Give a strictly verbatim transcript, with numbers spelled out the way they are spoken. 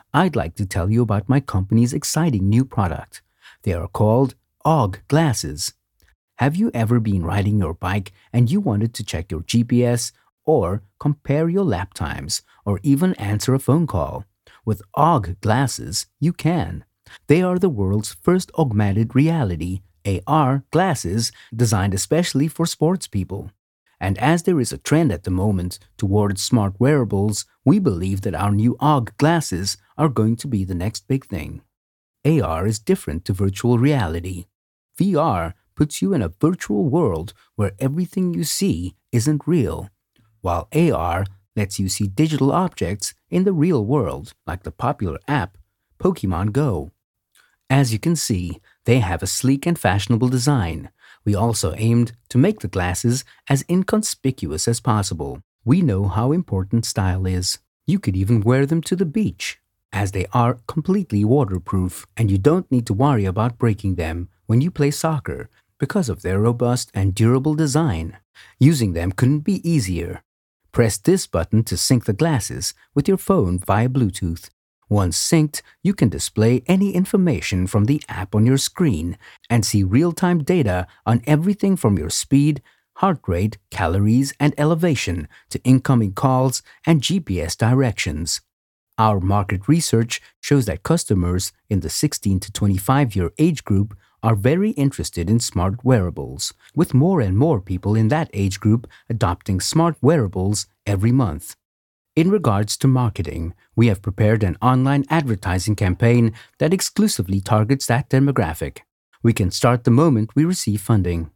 I'd like to tell you about my company's exciting new product. They are called A U G glasses. Have you ever been riding your bike and you wanted to check your G P S or compare your lap times or even answer a phone call? With A U G glasses, you can. They are the world's first augmented reality A R glasses designed especially for sports people. And as there is a trend at the moment towards smart wearables, we believe that our new A U G glasses are going to be the next big thing. A R is different to virtual reality. V R puts you in a virtual world where everything you see isn't real, while A R lets you see digital objects in the real world, like the popular app Pokemon Go. As you can see, they have a sleek and fashionable design. We also aimed to make the glasses as inconspicuous as possible. We know how important style is. You could even wear them to the beach, as they are completely waterproof and you don't need to worry about breaking them when you play soccer because of their robust and durable design. Using them couldn't be easier. Press this button to sync the glasses with your phone via Bluetooth. Once synced, you can display any information from the app on your screen and see real-time data on everything from your speed, heart rate, calories, and elevation to incoming calls and G P S directions. Our market research shows that customers in the sixteen to twenty-five year age group are very interested in smart wearables, with more and more people in that age group adopting smart wearables every month. In regards to marketing, we have prepared an online advertising campaign that exclusively targets that demographic. We can start the moment we receive funding.